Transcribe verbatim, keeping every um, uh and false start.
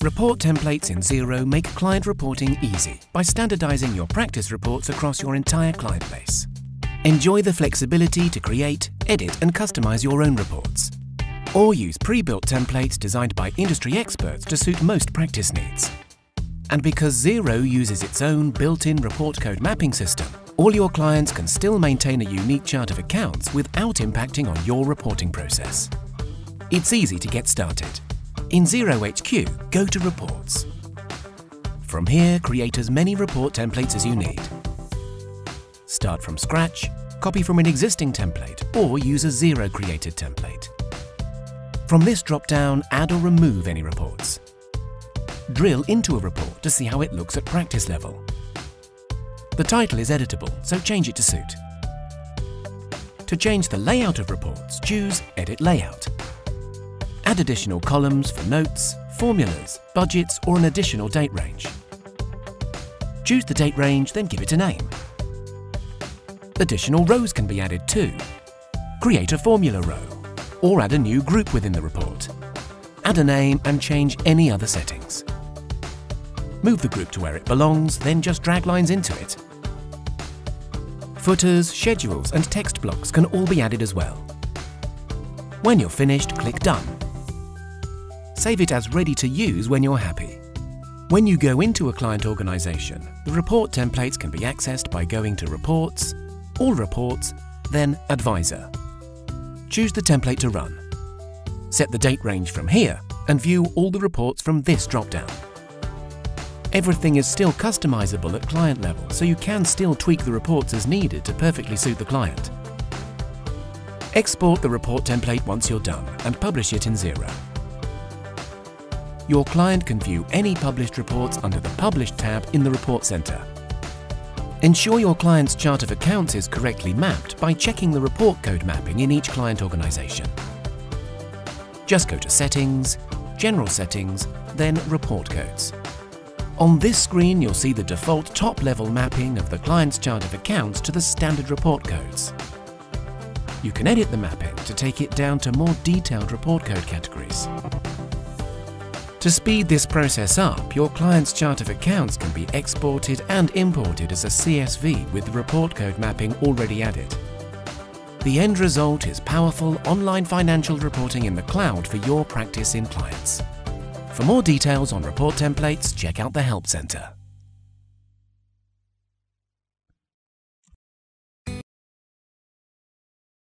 Report templates in Xero make client reporting easy by standardizing your practice reports across your entire client base. Enjoy the flexibility to create, edit and customize your own reports. Or use pre-built templates designed by industry experts to suit most practice needs. And because Xero uses its own built-in report code mapping system, all your clients can still maintain a unique chart of accounts without impacting on your reporting process. It's easy to get started. In Xero H Q, go to Reports. From here, create as many report templates as you need. Start from scratch, copy from an existing template, or use a Xero-created template. From this drop-down, add or remove any reports. Drill into a report to see how it looks at practice level. The title is editable, so change it to suit. To change the layout of reports, choose Edit Layout. Add additional columns for notes, formulas, budgets, or an additional date range. Choose the date range, then give it a name. Additional rows can be added too. Create a formula row, or add a new group within the report. Add a name and change any other settings. Move the group to where it belongs, then just drag lines into it. Footers, schedules and text blocks can all be added as well. When you're finished, click Done. Save it as ready to use when you're happy. When you go into a client organization, the report templates can be accessed by going to Reports, All Reports, then Advisor. Choose the template to run. Set the date range from here and view all the reports from this drop-down. Everything is still customizable at client level, so you can still tweak the reports as needed to perfectly suit the client. Export the report template once you're done and publish it in Xero. Your client can view any published reports under the Published tab in the Report Center. Ensure your client's chart of accounts is correctly mapped by checking the report code mapping in each client organization. Just go to Settings, General Settings, then Report Codes. On this screen, you'll see the default top-level mapping of the client's chart of accounts to the standard report codes. You can edit the mapping to take it down to more detailed report code categories. To speed this process up, your client's chart of accounts can be exported and imported as a C S V with the report code mapping already added. The end result is powerful online financial reporting in the cloud for your practice in clients. For more details on report templates, check out the Help Center.